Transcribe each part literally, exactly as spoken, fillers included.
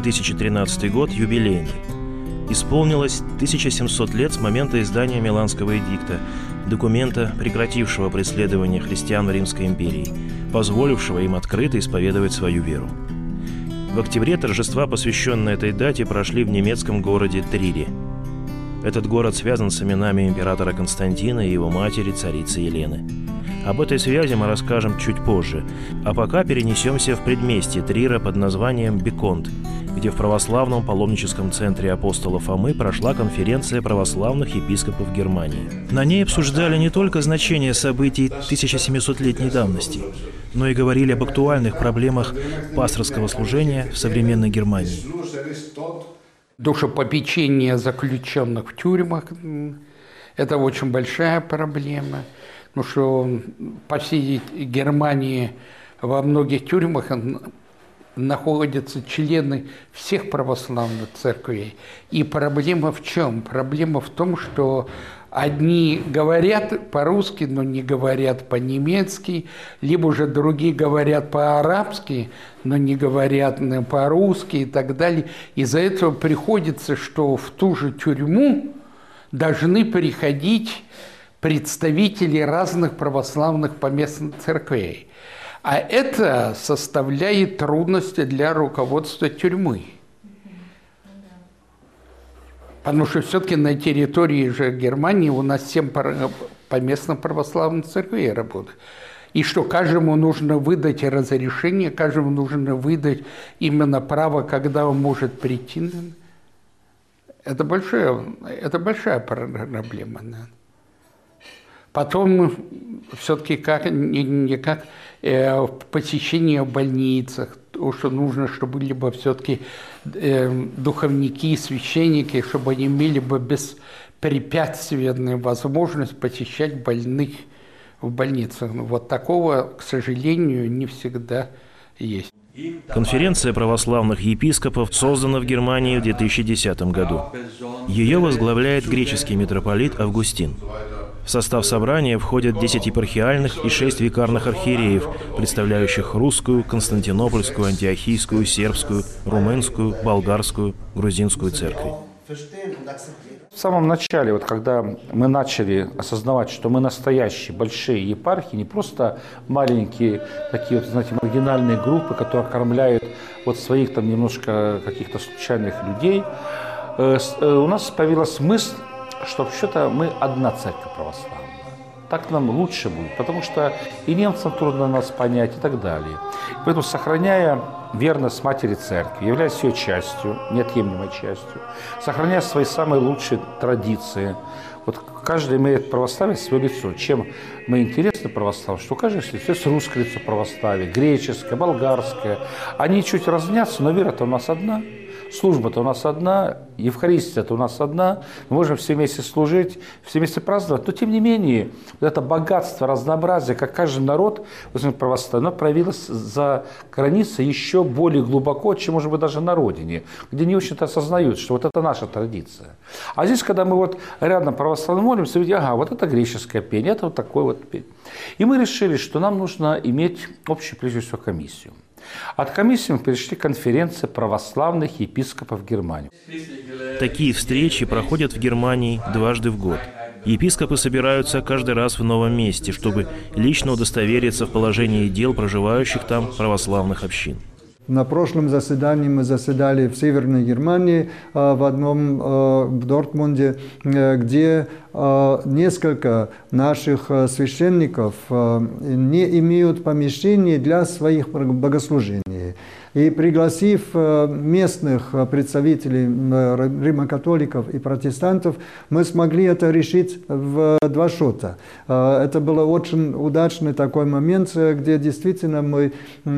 тысячи тринадцатый год юбилейный. Исполнилось тысяча семьсот лет с момента издания Миланского эдикта, документа, прекратившего преследование христиан в Римской империи, позволившего им открыто исповедовать свою веру. В октябре торжества, посвященные этой дате, прошли в немецком городе Трире. Этот город связан с именами императора Константина и его матери, царицы Елены. Об этой связи мы расскажем чуть позже, а пока перенесемся в предместье Трира под названием Беконт, где в православном паломническом центре апостола Фомы прошла конференция православных епископов Германии. На ней обсуждали не только значение событий тысяча семисотлетней давности, но и говорили об актуальных проблемах пасторского служения в современной Германии. Душепопечение заключенных в тюрьмах – это очень большая проблема, потому что по всей Германии во многих тюрьмах находятся члены всех православных церквей. И проблема в чем? Проблема в том, что одни говорят по-русски, но не говорят по-немецки, либо же другие говорят по-арабски, но не говорят по-русски и так далее. Из-за этого приходится, что в ту же тюрьму должны приходить представители разных православных поместных церквей. А это составляет трудности для руководства тюрьмы. Потому что все-таки на территории же Германии у нас семь поместных православных церквей работают. И что каждому нужно выдать разрешение, каждому нужно выдать именно право, когда он может прийти. Это большая, это большая проблема. Потом все-таки как, не, не как э, посещение в больницах, то, что нужно, чтобы были бы все-таки э, духовники, священники, чтобы они имели бы беспрепятственную возможность посещать больных в больницах. Вот такого, к сожалению, не всегда есть. Конференция православных епископов создана в Германии в две тысячи десятом году. Ее возглавляет греческий митрополит Августин. В состав собрания входят десять епархиальных и шесть викарных архиереев, представляющих русскую, константинопольскую, антиохийскую, сербскую, румынскую, болгарскую, грузинскую церкви. В самом начале, вот когда мы начали осознавать, что мы настоящие большие епархии, не просто маленькие такие вот, знаете, маргинальные группы, которые кормляют вот своих там немножко каких-то случайных людей, э, э, у нас появилась мысль, что вообще-то мы одна церковь православная. Так нам лучше будет, потому что и немцам трудно нас понять и так далее. Поэтому, сохраняя верность матери церкви, являясь ее частью, неотъемлемой частью, сохраняя свои самые лучшие традиции, вот каждый имеет православие свое лицо. Чем мы интересны православию, что у каждого есть лицо, есть русское лицо православия, греческое, болгарское. Они чуть разнятся, но вера-то у нас одна. Служба-то у нас одна, Евхаристия-то у нас одна, мы можем все вместе служить, все вместе праздновать, но тем не менее, вот это богатство, разнообразие, как каждый народ, православный, оно проявилось за границей еще более глубоко, чем, может быть, даже на родине, где не очень-то осознают, что вот это наша традиция. А здесь, когда мы вот рядом православно молимся, видим, ага, вот это греческое пение, это вот такое вот пение. И мы решили, что нам нужно иметь общую, прежде всего, комиссию. От комиссии мы перешли к конференции православных епископов Германии. Такие встречи проходят в Германии дважды в год. Епископы собираются каждый раз в новом месте, чтобы лично удостовериться в положении дел проживающих там православных общин. На прошлом заседании мы заседали в Северной Германии, в одном, в Дортмунде, где несколько наших священников не имеют помещений для своих богослужений. И пригласив местных представителей римокатоликов и протестантов, мы смогли это решить в два счета. Это был очень удачный такой момент, где действительно мы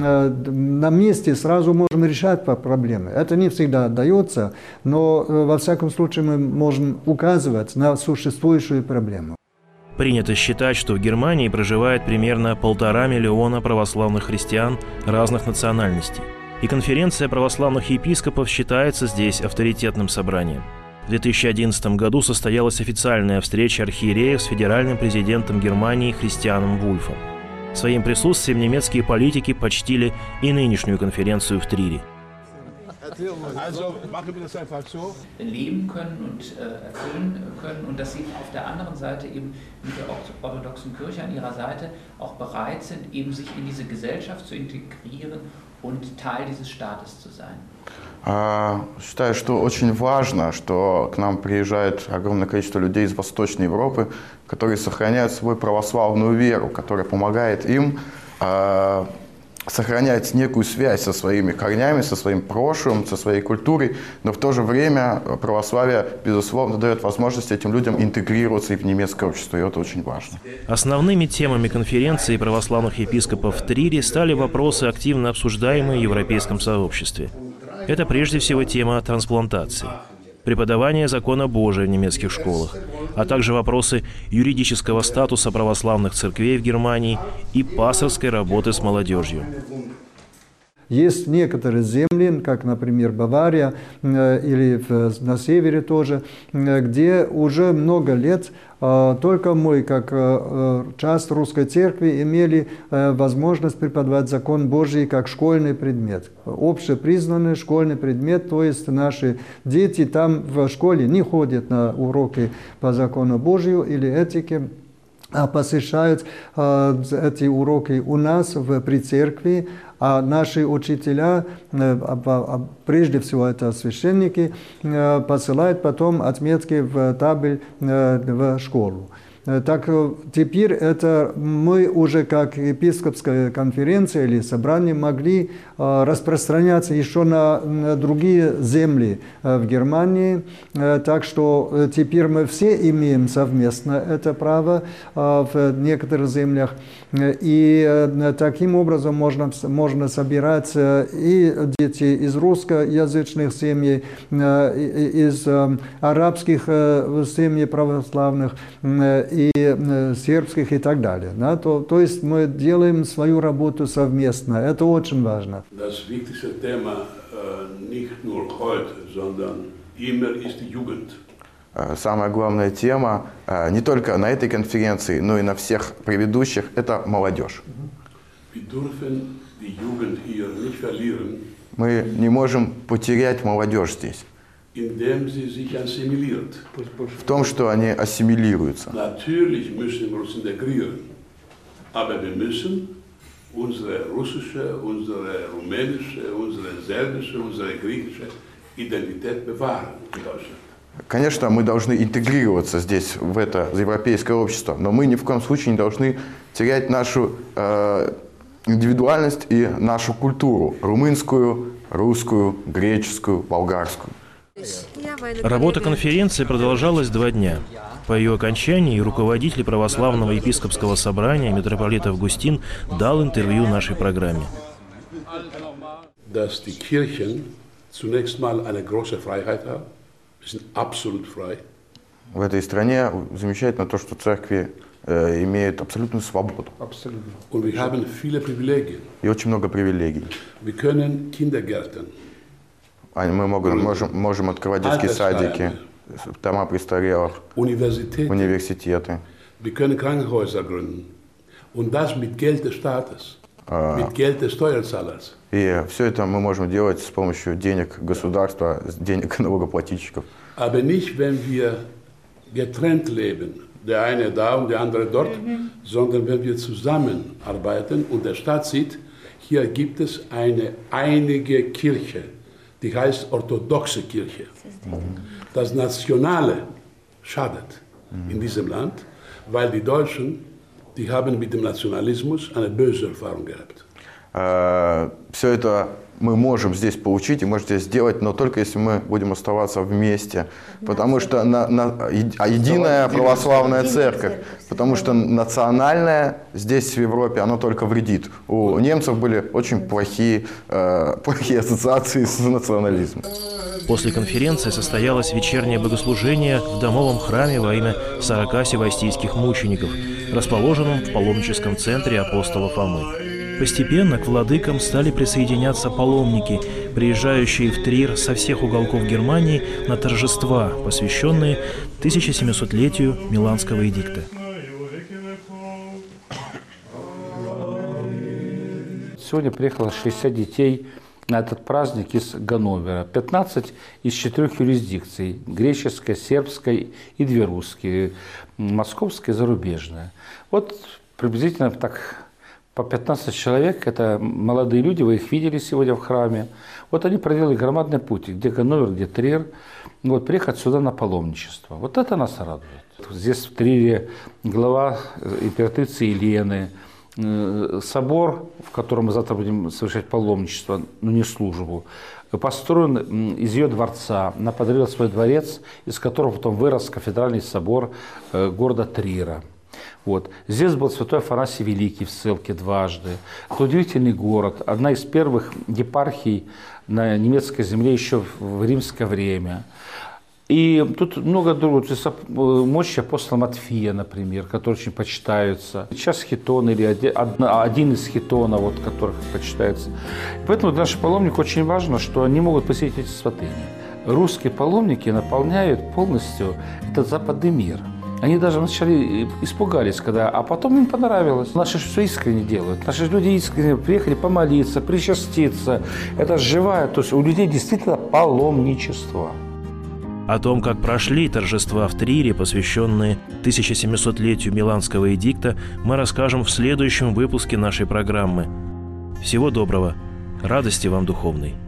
на месте сразу можем решать проблемы. Это не всегда дается, но во всяком случае мы можем указывать на существующую проблему. Принято считать, что в Германии проживает примерно полтора миллиона православных христиан разных национальностей. И конференция православных епископов считается здесь авторитетным собранием. В две тысячи одиннадцатом году состоялась официальная встреча архиереев с федеральным президентом Германии Христианом Вульфом. Своим присутствием немецкие политики почтили и нынешнюю конференцию в Трире. leben können und äh, erfüllen können und dass sie auf der anderen Seite eben mit der orthodoxen Kirche an ihrer Seite auch bereit sind, eben sich in diese Gesellschaft zu integrieren und Teil dieses Staates zu sein. Считаю, что очень важно, что к нам приезжает огромное количество людей из Восточной Европы, которые сохраняют свою православную веру, которая помогает им э, сохранять некую связь со своими корнями, со своим прошлым, со своей культурой, но в то же время православие, безусловно, дает возможность этим людям интегрироваться и в немецкое общество, и это очень важно. Основными темами конференции православных епископов в Трире стали вопросы, активно обсуждаемые в европейском сообществе. Это прежде всего тема трансплантации, преподавание закона Божия в немецких школах, а также вопросы юридического статуса православных церквей в Германии и пасторской работы с молодежью. Есть некоторые земли, как, например, Бавария или на севере тоже, где уже много лет только мы, как часть русской церкви, имели возможность преподавать закон Божий как школьный предмет. Общепризнанный школьный предмет, то есть наши дети там в школе не ходят на уроки по закону Божию или этике, а посещают эти уроки у нас в, при церкви. А наши учителя, прежде всего это священники, посылают потом отметки в табель в школу. Так теперь это мы уже как епископская конференция или собрание могли распространяться еще на другие земли в Германии. Так что теперь мы все имеем совместно это право в некоторых землях. И таким образом можно, можно собирать и детей из русскоязычных семей, из арабских семей православных, и сербских и так далее. Да? То, то есть мы делаем свою работу совместно. Это очень важно. Das wichtigste Thema nicht nur heute, sondern immer ist die Jugend. Самая главная тема не только на этой конференции, но и на всех предыдущих – это молодежь. Wir dürfen die Jugend hier nicht verlieren, мы не можем потерять молодежь здесь. Indem sie sich assimiliert. В том, что они ассимилируются. Natürlich müssen wir uns integrieren, aber wir müssen unsere russische, unsere rumänische, unsere serbische, unsere griechische Identität bewahren in Deutschland. Конечно, мы должны интегрироваться здесь, в это европейское общество, но мы ни в коем случае не должны терять нашу э, индивидуальность и нашу культуру – румынскую, русскую, греческую, болгарскую. Работа конференции продолжалась два дня. По ее окончании руководитель православного епископского собрания митрополит Августин дал интервью нашей программе. Dass die Kirchen zunächst mal eine große Freiheit haben, sind absolut frei. В этой стране замечательно то, что церкви э, имеют абсолютную свободу. Абсолютно. Und wir haben viele Privilegien. И очень много привилегий. Wir können Kindergärten. Мы можем, можем, можем открывать детские садики, дома престарелых, университеты. Wir können Krankenhäuser gründen. Und das mit Geld des Staates, mit Geld des Steuerzahlers. И все это мы можем делать с помощью денег государства, денег налогоплательщиков. Aber nicht, wenn wir getrennt leben, der eine da und der andere dort, mhm. sondern wenn wir zusammenarbeiten und der Staat sieht, hier gibt es eine einige Kirche. Die heißt orthodoxe Kirche. Das Nationale schadet in diesem Land, weil die Deutschen, die haben mit dem Nationalismus eine böse Erfahrung gehabt. Все это мы можем здесь получить и можем здесь сделать, но только если мы будем оставаться вместе. Потому что на, на, единая православная церковь, потому что национальная здесь в Европе, она только вредит. У немцев были очень плохие, э, плохие ассоциации с национализмом. После конференции состоялось вечернее богослужение в домовом храме во имя сорока севастийских мучеников, расположенном в паломническом центре апостола Фомы. Постепенно к владыкам стали присоединяться паломники, приезжающие в Трир со всех уголков Германии на торжества, посвященные тысяча семисотлетию Миланского эдикта. Сегодня приехало шестьдесят детей на этот праздник из Ганновера. пятнадцать из четырех юрисдикций – греческой, сербской и две русские, московская и зарубежная. Вот приблизительно так по пятнадцать человек, это молодые люди, вы их видели сегодня в храме. Вот они проделали громадный путь, где Ганновер, где Трир, вот приехать сюда на паломничество. Вот это нас радует. Здесь в Трире глава императрицы Елены, собор, в котором мы завтра будем совершать паломничество, но не службу, построен из ее дворца. Она подарила свой дворец, из которого потом вырос кафедральный собор города Трира. Вот. Здесь был святой Афанасий Великий в ссылке дважды. Это удивительный город, одна из первых епархий на немецкой земле еще в римское время. И тут много других, мощи апостола Матфея, например, которые очень почитаются. Сейчас хитон или один из хитонов, вот, которых почитается. Поэтому для наших паломников очень важно, что они могут посетить эти святыни. Русские паломники наполняют полностью этот западный мир. Они даже вначале испугались, когда, а потом им понравилось. Наши все искренне делают. Наши люди искренне приехали помолиться, причаститься. Это живая, то есть у людей действительно паломничество. О том, как прошли торжества в Трире, посвященные тысяча семисотлетию Миланского эдикта, мы расскажем в следующем выпуске нашей программы. Всего доброго, радости вам духовной!